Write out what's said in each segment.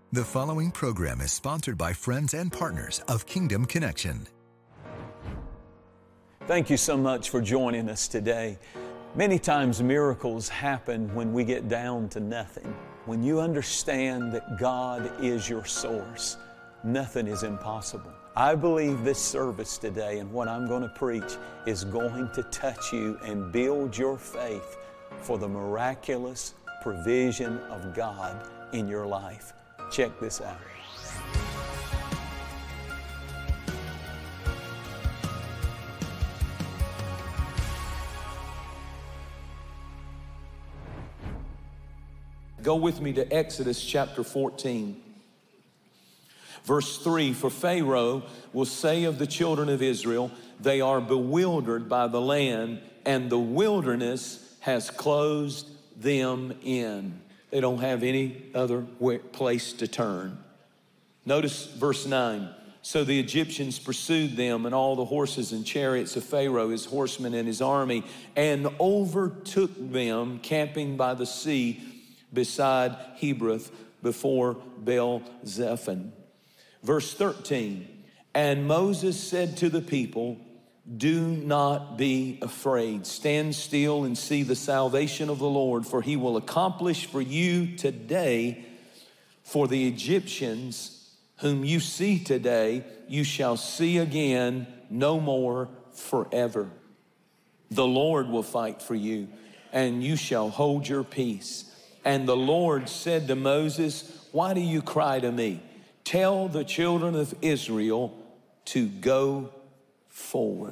The following program is sponsored by friends and partners of Kingdom Connection. Thank you so much for joining us today. Many times miracles happen when we get down to nothing. When you understand that God is your source, nothing is impossible. I believe this service today and what I'm going to preach is going to touch you and build your faith for the miraculous provision of God in your life. Check this out. Go with me to Exodus chapter 14. Verse 3, for Pharaoh will say of the children of Israel, they are bewildered by the land, and the wilderness has closed them in. They don't have any other place to turn. Notice verse 9. So the Egyptians pursued them and all the horses and chariots of Pharaoh, his horsemen and his army, and overtook them camping by the sea beside Hebroth before Baal-zephon. Verse 13, and Moses said to the people, do not be afraid. Stand still and see the salvation of the Lord, for he will accomplish for you today. For the Egyptians whom you see today, you shall see again no more forever. The Lord will fight for you, and you shall hold your peace. And the Lord said to Moses, why do you cry to me? Tell the children of Israel to go forward.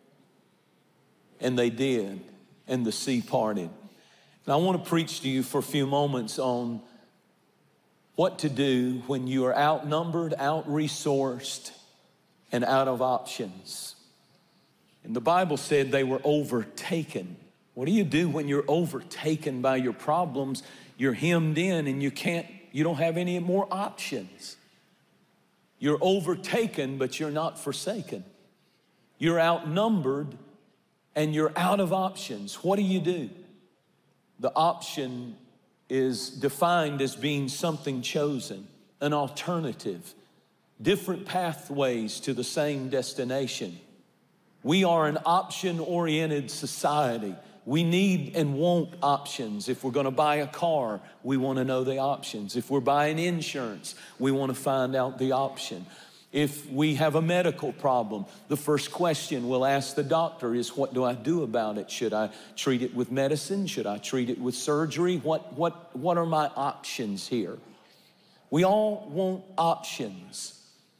And they did, and the sea parted. Now I want to preach to you for a few moments on what to do when you are outnumbered, out-resourced, and out of options. And the Bible said they were overtaken. What do you do when you're overtaken by your problems? You're hemmed in and you don't have any more options. You're overtaken, but you're not forsaken. You're outnumbered and you're out of options. What do? The option is defined as being something chosen, an alternative, different pathways to the same destination. We are an option-oriented society. We need and want options. If we're going to buy a car, we want to know the options. If we're buying insurance, we want to find out the option. If we have a medical problem, the first question we'll ask the doctor is, what do I do about it? Should I treat it with medicine? Should I treat it with surgery? What are my options here? We all want options.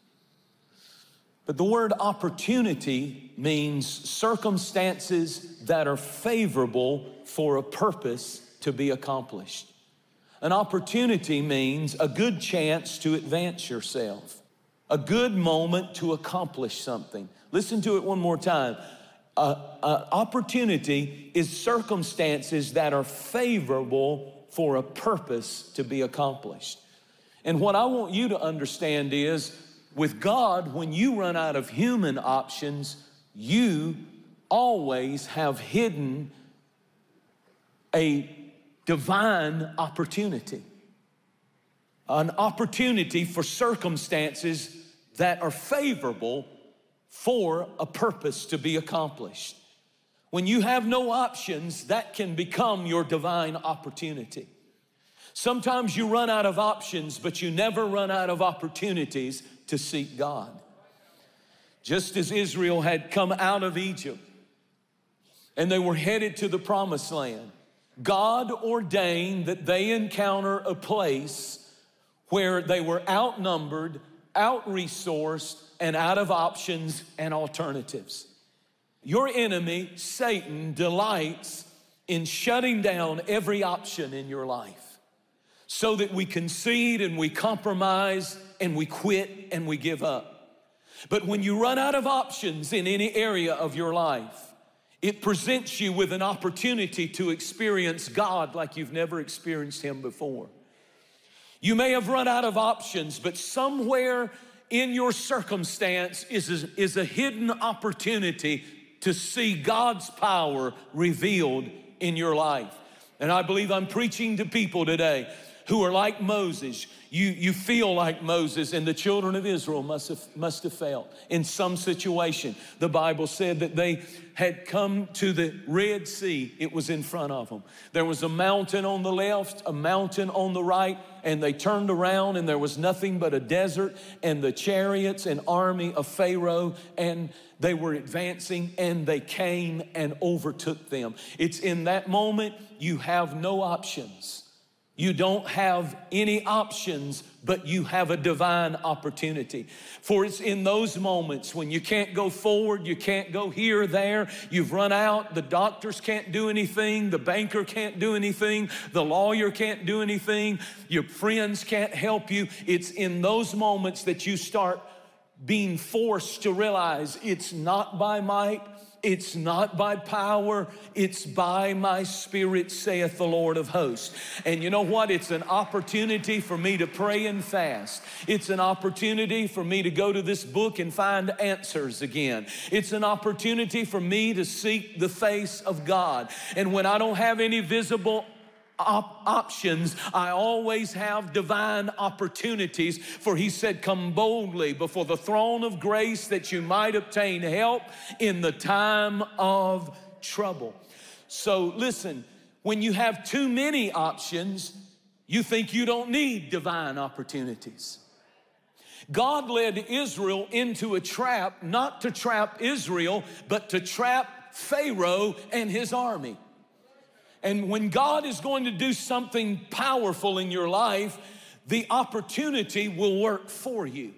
But the word opportunity means circumstances that are favorable for a purpose to be accomplished. An opportunity means a good chance to advance yourself, a good moment to accomplish something. Listen to it one more time. Opportunity is circumstances that are favorable for a purpose to be accomplished. And what I want you to understand is, with God, when you run out of human options, you always have hidden a divine opportunity. An opportunity for circumstances that are favorable for a purpose to be accomplished. When you have no options, that can become your divine opportunity. Sometimes you run out of options, but you never run out of opportunities to seek God. Just as Israel had come out of Egypt and they were headed to the promised land, God ordained that they encounter a place where they were outnumbered, out-resourced, and out of options and alternatives. Your enemy, Satan, delights in shutting down every option in your life so that we concede and we compromise and we quit and we give up. But when you run out of options in any area of your life, it presents you with an opportunity to experience God like you've never experienced Him before. You may have run out of options, but somewhere in your circumstance is a hidden opportunity to see God's power revealed in your life. And I believe I'm preaching to people today who are like Moses. You feel like Moses, and the children of Israel must have felt in some situation. The Bible said that they had come to the Red Sea. It was in front of them. There was a mountain on the left, a mountain on the right, and they turned around and there was nothing but a desert and the chariots and army of Pharaoh, and they were advancing, and they came and overtook them. It's in that moment you have no options. You don't have any options, but you have a divine opportunity. For it's in those moments when you can't go forward, you can't go here or there, you've run out, the doctors can't do anything, the banker can't do anything, the lawyer can't do anything, your friends can't help you. It's in those moments that you start being forced to realize it's not by might, it's not by power, it's by my Spirit, saith the Lord of hosts. And you know what? It's an opportunity for me to pray and fast. It's an opportunity for me to go to this book and find answers again. It's an opportunity for me to seek the face of God. And when I don't have any visible options, I always have divine opportunities. For he said, come boldly before the throne of grace that you might obtain help in the time of trouble. So listen, when you have too many options, you think you don't need divine opportunities. God led Israel into a trap, not to trap Israel, but to trap Pharaoh and his army. And when God is going to do something powerful in your life, the opportunity will work for you.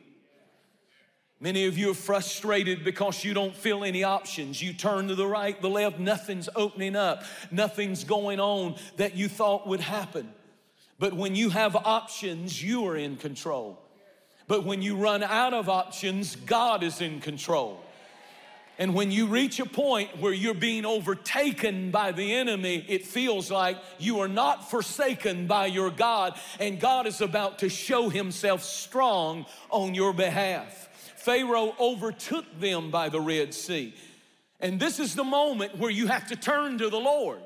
Many of you are frustrated because you don't feel any options. You turn to the right, the left, nothing's opening up. Nothing's going on that you thought would happen. But when you have options, you are in control. But when you run out of options, God is in control. And when you reach a point where you're being overtaken by the enemy, it feels like you are not forsaken by your God, and God is about to show himself strong on your behalf. Pharaoh overtook them by the Red Sea. And this is the moment where you have to turn to the Lord.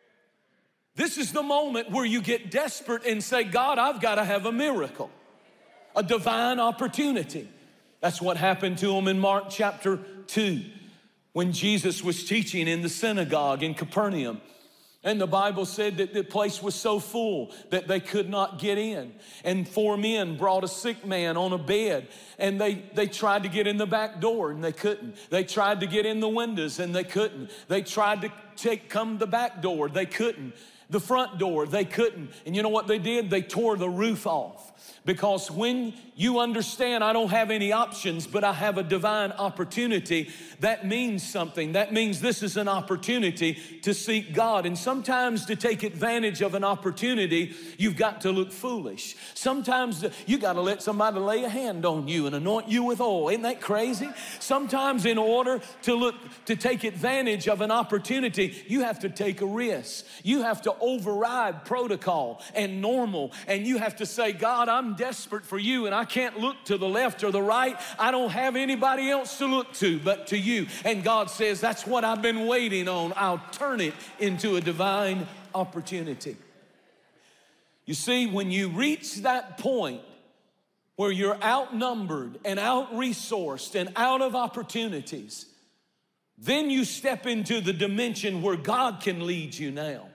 This is the moment where you get desperate and say, God, I've got to have a miracle, a divine opportunity. That's what happened to him in Mark chapter 2 when Jesus was teaching in the synagogue in Capernaum. And the Bible said that the place was so full that they could not get in. And 4 men brought a sick man on a bed, and they tried to get in the back door and they couldn't. They tried to get in the windows and they couldn't. They tried to come the back door, they couldn't. The front door, they couldn't. And you know what they did? They tore the roof off. Because when you understand I don't have any options, but I have a divine opportunity, that means something. That means this is an opportunity to seek God. And sometimes to take advantage of an opportunity, you've got to look foolish. Sometimes you got to let somebody lay a hand on you and anoint you with oil. Isn't that crazy? Sometimes in order to take advantage of an opportunity, you have to take a risk. You have to override protocol and normal, and you have to say, God, I'm desperate for you, and I can't look to the left or the right. I don't have anybody else to look to but to you. And God says, that's what I've been waiting on. I'll turn it into a divine opportunity. You see, when you reach that point where you're outnumbered and out-resourced and out of opportunities, then you step into the dimension where God can lead you now.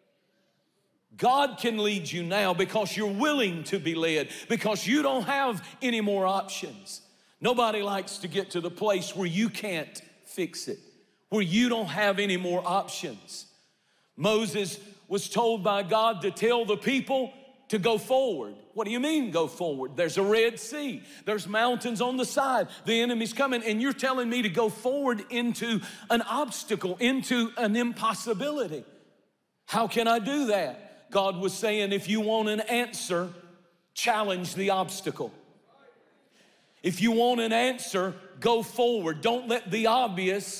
God can lead you now because you're willing to be led, because you don't have any more options. Nobody likes to get to the place where you can't fix it, where you don't have any more options. Moses was told by God to tell the people to go forward. What do you mean go forward? There's a Red Sea. There's mountains on the side. The enemy's coming, and you're telling me to go forward into an obstacle, into an impossibility. How can I do that? God was saying, if you want an answer, challenge the obstacle. If you want an answer, go forward. Don't let the obvious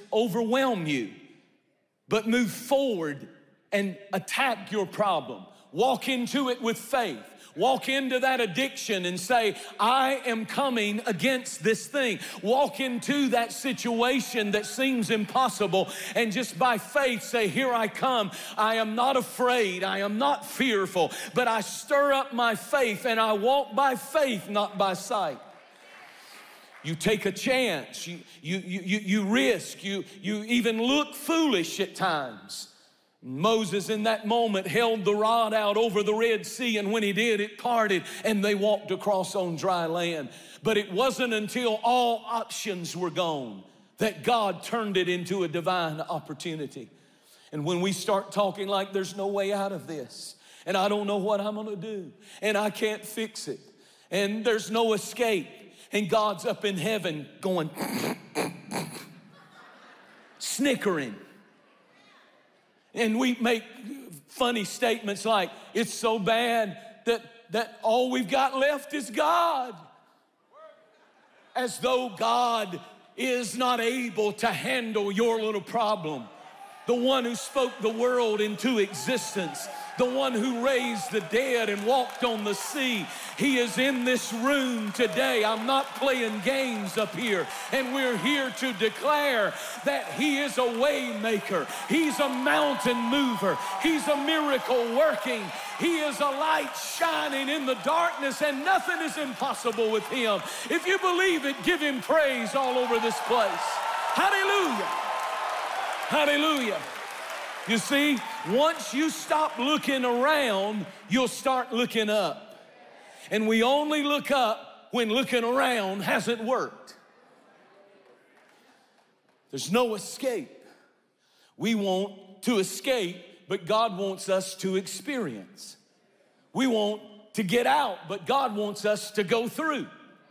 overwhelm you, but move forward and attack your problem. Walk into it with faith. Walk into that addiction and say, I am coming against this thing. Walk into that situation that seems impossible and just by faith say, here I come. I am not afraid. I am not fearful, but I stir up my faith and I walk by faith, not by sight. You take a chance. You risk. You even look foolish at times. Moses in that moment held the rod out over the Red Sea, and when he did, it parted and they walked across on dry land. But it wasn't until all options were gone that God turned it into a divine opportunity. And when we start talking like there's no way out of this, and I don't know what I'm gonna do, and I can't fix it, and there's no escape, and God's up in heaven going, snickering. And we make funny statements like, it's so bad that all we've got left is God. As though God is not able to handle your little problem. The one who spoke the world into existence. The one who raised the dead and walked on the sea. He is in this room today. I'm not playing games up here. And we're here to declare that He is a way maker. He's a mountain mover. He's a miracle working. He is a light shining in the darkness, and nothing is impossible with Him. If you believe it, give Him praise all over this place. Hallelujah. Hallelujah. You see, once you stop looking around, you'll start looking up. And we only look up when looking around hasn't worked. There's no escape. We want to escape, but God wants us to experience. We want to get out, but God wants us to go through.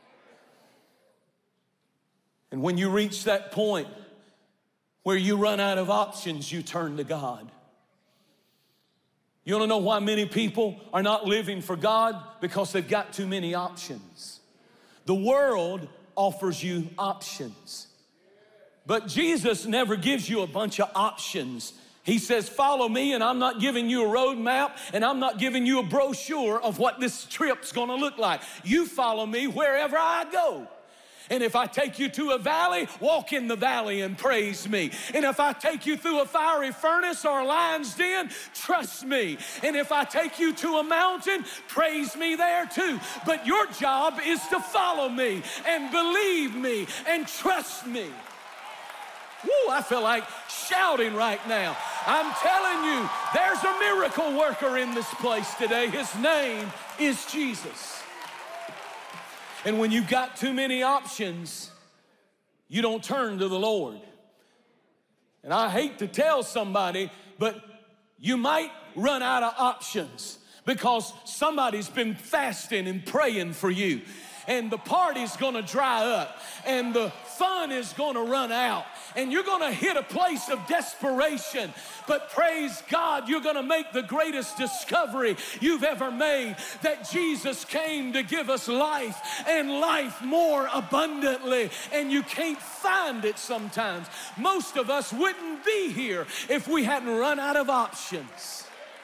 And when you reach that point where you run out of options, you turn to God. You wanna know why many people are not living for God? Because they've got too many options. The world offers you options. But Jesus never gives you a bunch of options. He says, follow me, and I'm not giving you a road map, and I'm not giving you a brochure of what this trip's gonna look like. You follow me wherever I go. And if I take you to a valley, walk in the valley and praise me. And if I take you through a fiery furnace or a lion's den, trust me. And if I take you to a mountain, praise me there too. But your job is to follow me and believe me and trust me. Woo, I feel like shouting right now. I'm telling you, there's a miracle worker in this place today. His name is Jesus. And when you've got too many options, you don't turn to the Lord. And I hate to tell somebody, but you might run out of options because somebody's been fasting and praying for you. And the party's gonna dry up, and the fun is gonna run out, and you're gonna hit a place of desperation. But praise God, you're gonna make the greatest discovery you've ever made, that Jesus came to give us life and life more abundantly, and you can't find it sometimes. Most of us wouldn't be here if we hadn't run out of options.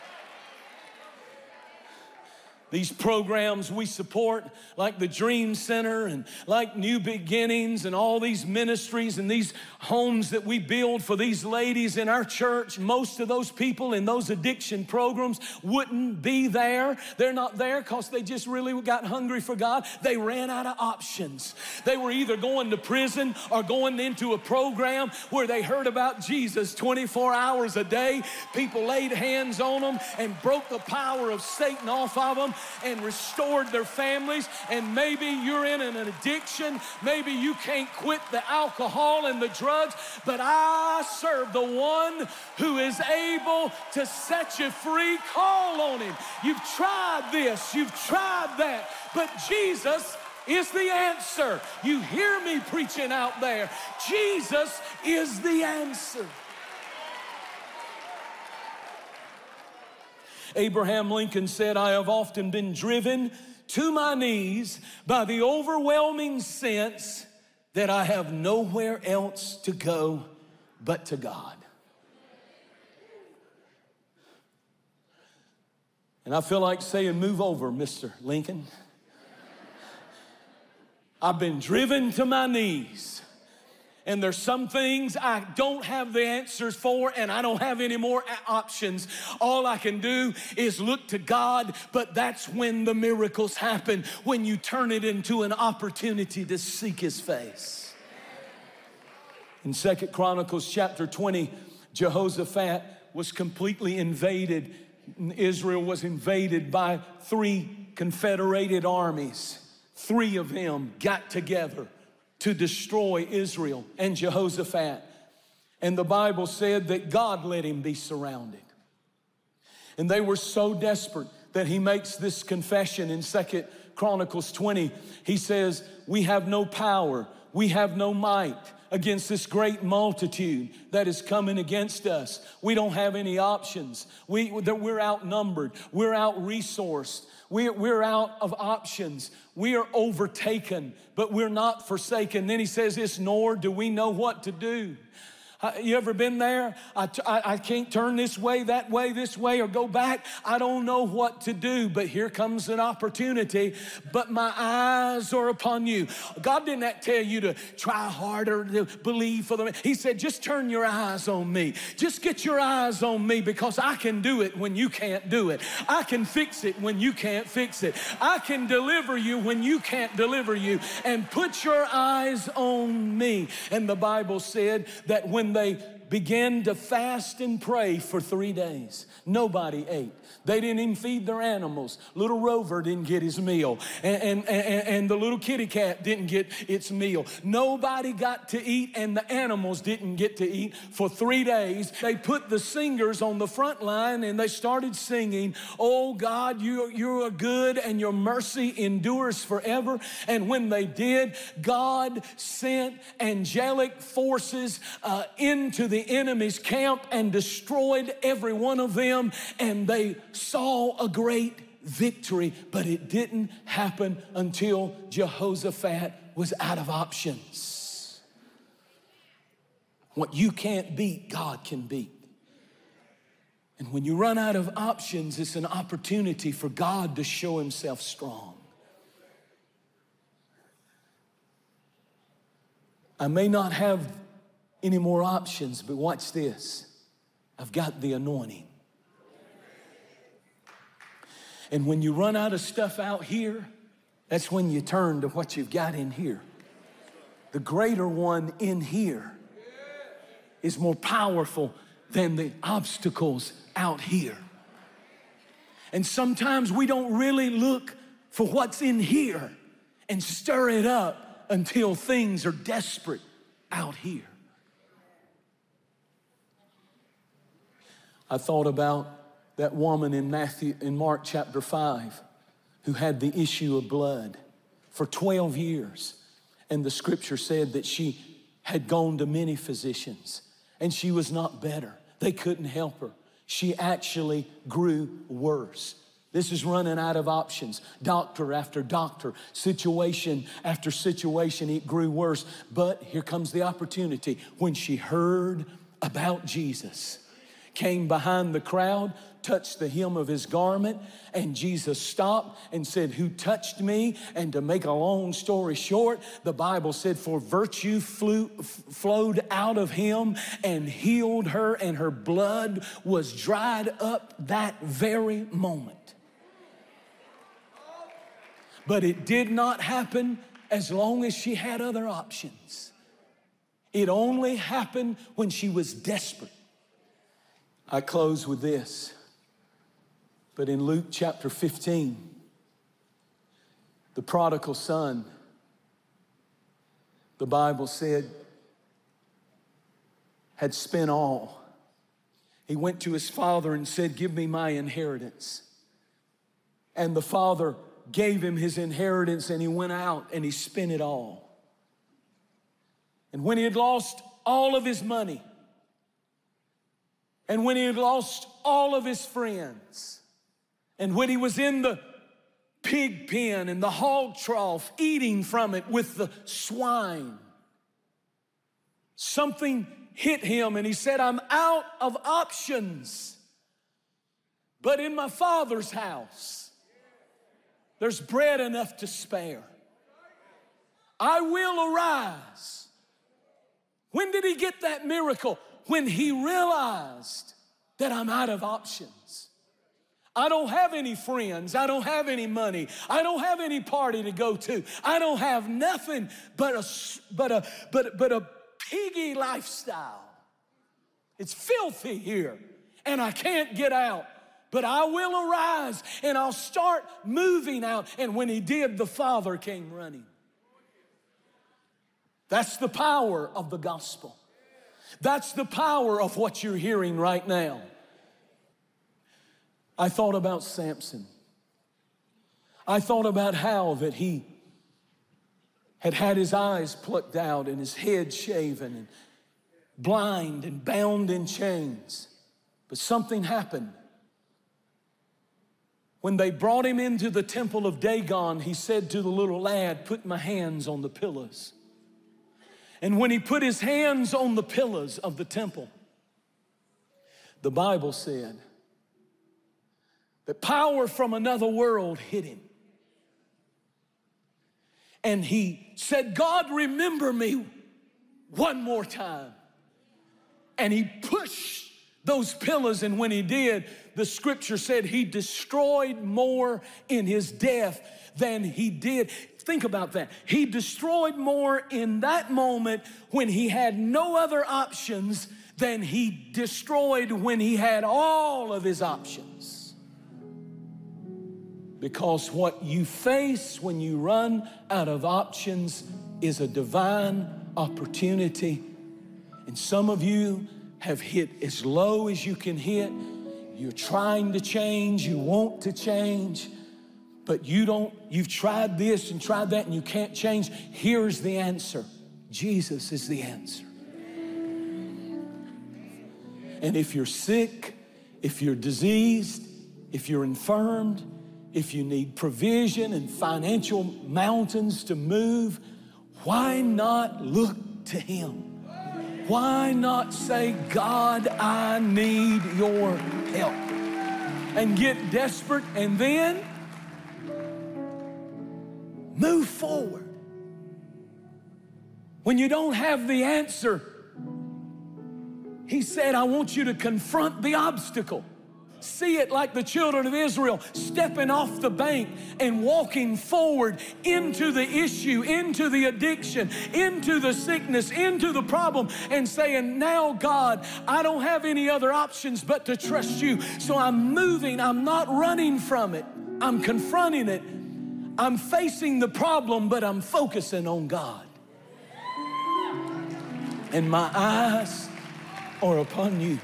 These programs we support, like the Dream Center and like New Beginnings and all these ministries and these homes that we build for these ladies in our church, most of those people in those addiction programs wouldn't be there. They're not there because they just really got hungry for God. They ran out of options. They were either going to prison or going into a program where they heard about Jesus 24 hours a day. People laid hands on them and broke the power of Satan off of them and restored their families. And maybe you're in an addiction. Maybe you can't quit the alcohol and the drugs, but I serve the one who is able to set you free. Call on Him. You've tried this, you've tried that, but Jesus is the answer. You hear me preaching out there. Jesus is the answer. Abraham Lincoln said, I have often been driven to my knees by the overwhelming sense that I have nowhere else to go but to God. And I feel like saying, move over, Mr. Lincoln. I've been driven to my knees. And there's some things I don't have the answers for, and I don't have any more options. All I can do is look to God, but that's when the miracles happen, when you turn it into an opportunity to seek His face. In 2 Chronicles chapter 20, Jehoshaphat was completely invaded. Israel was invaded by 3 confederated armies. 3 of them got together to destroy Israel and Jehoshaphat. And the Bible said that God let him be surrounded. And they were so desperate that he makes this confession in 2 Chronicles 20. He says, we have no power, we have no might against this great multitude that is coming against us. We don't have any options. We're outnumbered, we're out-resourced. We're out of options. We are overtaken, but we're not forsaken. Then he says this, nor do we know what to do. You ever been there? I can't turn this way, this way, or go back. I don't know what to do, but here comes an opportunity. But my eyes are upon you. God didn't tell you to try harder to believe for them. He said, just turn your eyes on me. Just get your eyes on me, because I can do it when you can't do it. I can fix it when you can't fix it. I can deliver you when you can't deliver you. And put your eyes on me. And the Bible said that when they began to fast and pray for 3 days, nobody ate. They didn't even feed their animals. Little Rover didn't get his meal. And the little kitty cat didn't get its meal. Nobody got to eat, and the animals didn't get to eat for 3 days. They put the singers on the front line, and they started singing, oh God, you are good, and your mercy endures forever. And when they did, God sent angelic forces into the enemy's camp and destroyed every one of them, and they saw a great victory. But it didn't happen until Jehoshaphat was out of options. What you can't beat, God can beat. And when you run out of options, it's an opportunity for God to show Himself strong. I may not have any more options, but watch this. I've got the anointing. And when you run out of stuff out here, that's when you turn to what you've got in here. The greater one in here is more powerful than the obstacles out here. And sometimes we don't really look for what's in here and stir it up until things are desperate out here. I thought about that woman in Mark chapter 5 who had the issue of blood for 12 years. And the scripture said that she had gone to many physicians and she was not better. They couldn't help her. She actually grew worse. This is running out of options. Doctor after doctor, situation after situation, it grew worse. But here comes the opportunity. When she heard about Jesus, came behind the crowd, touched the hem of His garment, and Jesus stopped and said, who touched me? And to make a long story short, the Bible said, for virtue flowed out of Him and healed her, and her blood was dried up that very moment. But it did not happen as long as she had other options. It only happened when she was desperate. I close with this. But in Luke chapter 15, the prodigal son, the Bible said, had spent all. He went to his father and said, give me my inheritance. And the father gave him his inheritance, and he went out and he spent it all. And when he had lost all of his money, and when he had lost all of his friends, and when he was in the pig pen and the hog trough eating from it with the swine, something hit him and he said, I'm out of options. But in my Father's house, there's bread enough to spare. I will arise. When did he get that miracle? When he realized that I'm out of options. I don't have any friends. I don't have any money. I don't have any party to go to. I don't have nothing but a piggy lifestyle. It's filthy here, and I can't get out. But I will arise, and I'll start moving out. And when he did, the Father came running. That's the power of the gospel. That's the power of what you're hearing right now. I thought about Samson. I thought about how that he had his eyes plucked out and his head shaven and blind and bound in chains. But something happened. When they brought him into the temple of Dagon, he said to the little lad, "Put my hands on the pillars." And when he put his hands on the pillars of the temple, the Bible said that power from another world hit him. And he said, "God, remember me one more time." And he pushed those pillars, and when he did, the scripture said he destroyed more in his death than he did. Think about that. He destroyed more in that moment when he had no other options than he destroyed when he had all of his options. Because what you face when you run out of options is a divine opportunity. And some of you have hit as low as you can hit. You're trying to change, you want to change, but you've tried this and tried that and you can't change. Here's the answer. Jesus is the answer. And if you're sick, if you're diseased, if you're infirmed, if you need provision and financial mountains to move, why not look to him? Why not say, "God, I need your help," and get desperate and then move forward? When you don't have the answer, he said, "I want you to confront the obstacle." See it like the children of Israel stepping off the bank and walking forward into the issue, into the addiction, into the sickness, into the problem, and saying, "Now, God, I don't have any other options but to trust you. So I'm moving. I'm not running from it. I'm confronting it. I'm facing the problem, but I'm focusing on God. And my eyes are upon you."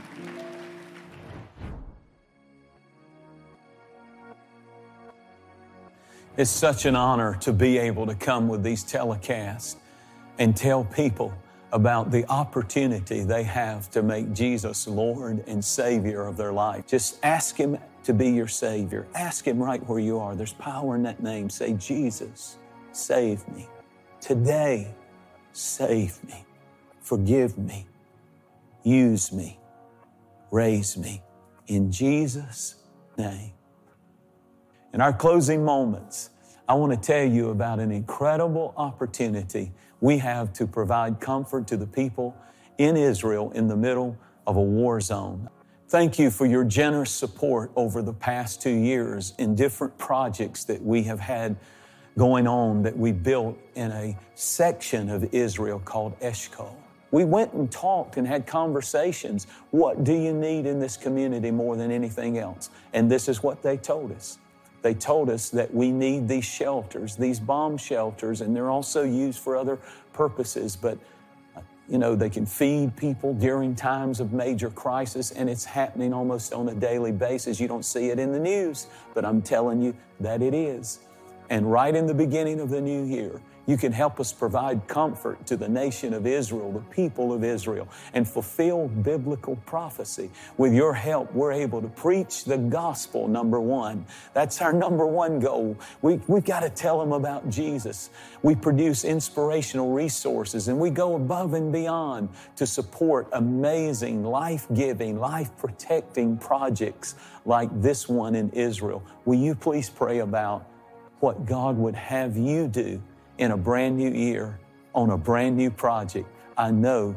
It's such an honor to be able to come with these telecasts and tell people about the opportunity they have to make Jesus Lord and Savior of their life. Just ask him to be your Savior. Ask him right where you are. There's power in that name. Say, "Jesus, save me. Today, save me. Forgive me. Use me. Raise me. In Jesus' name." In our closing moments, I want to tell you about an incredible opportunity we have to provide comfort to the people in Israel in the middle of a war zone. Thank you for your generous support over the past 2 years in different projects that we have had going on that we built in a section of Israel called Eshkol. We went and talked and had conversations. What do you need in this community more than anything else? And this is what they told us. They told us that we need these shelters, these bomb shelters, and they're also used for other purposes. But, they can feed people during times of major crisis, and it's happening almost on a daily basis. You don't see it in the news, but I'm telling you that it is. And right in the beginning of the new year, You can help us provide comfort to the nation of Israel, the people of Israel, and fulfill biblical prophecy. With your help, we're able to preach the gospel, number one. That's our number one goal. We've got to tell them about Jesus. We produce inspirational resources, and we go above and beyond to support amazing, life-giving, life-protecting projects like this one in Israel. Will you please pray about what God would have you do in a brand new year, on a brand new project? I know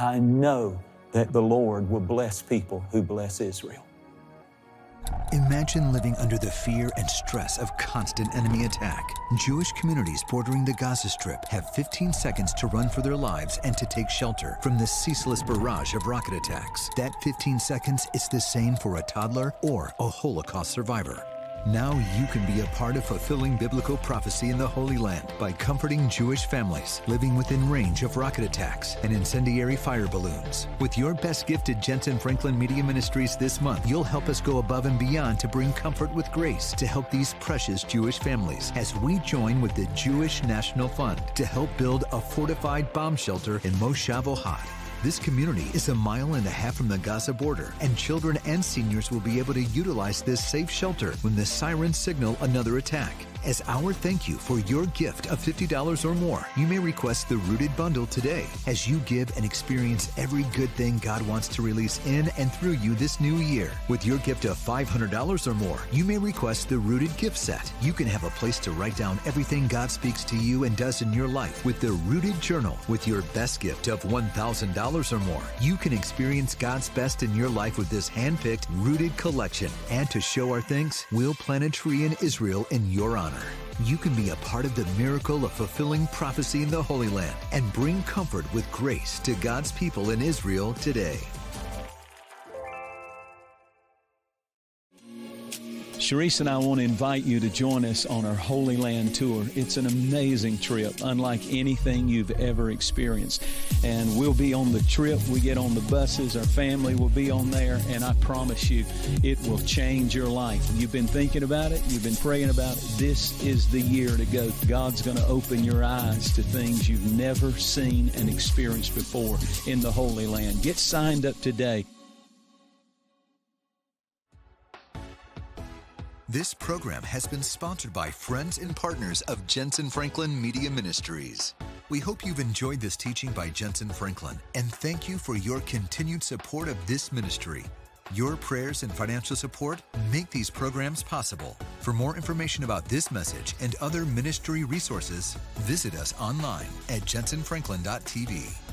that the Lord will bless people who bless Israel. Imagine living under the fear and stress of constant enemy attack. Jewish communities bordering the Gaza Strip have 15 seconds to run for their lives and to take shelter from the ceaseless barrage of rocket attacks. That 15 seconds is the same for a toddler or a Holocaust survivor. Now you can be a part of fulfilling biblical prophecy in the Holy Land by comforting Jewish families living within range of rocket attacks and incendiary fire balloons. With your best gift to Jensen Franklin Media Ministries this month, you'll help us go above and beyond to bring comfort with grace to help these precious Jewish families as we join with the Jewish National Fund to help build a fortified bomb shelter in Moshav Ohad. This community is 1.5 miles from the Gaza border, and children and seniors will be able to utilize this safe shelter when the sirens signal another attack. As our thank you for your gift of $50 or more, you may request the Rooted Bundle today as you give and experience every good thing God wants to release in and through you this new year. With your gift of $500 or more, you may request the Rooted Gift Set. You can have a place to write down everything God speaks to you and does in your life with the Rooted Journal. With your best gift of $1,000 or more, you can experience God's best in your life with this hand-picked Rooted collection. And to show our thanks, we'll plant a tree in Israel in your honor. You can be a part of the miracle of fulfilling prophecy in the Holy Land and bring comfort with grace to God's people in Israel today. Sharice and I want to invite you to join us on our Holy Land tour. It's an amazing trip, unlike anything you've ever experienced. And we'll be on the trip. We get on the buses. Our family will be on there. And I promise you, it will change your life. You've been thinking about it. You've been praying about it. This is the year to go. God's going to open your eyes to things you've never seen and experienced before in the Holy Land. Get signed up today. This program has been sponsored by friends and partners of Jensen Franklin Media Ministries. We hope you've enjoyed this teaching by Jensen Franklin, and thank you for your continued support of this ministry. Your prayers and financial support make these programs possible. For more information about this message and other ministry resources, visit us online at jensenfranklin.tv.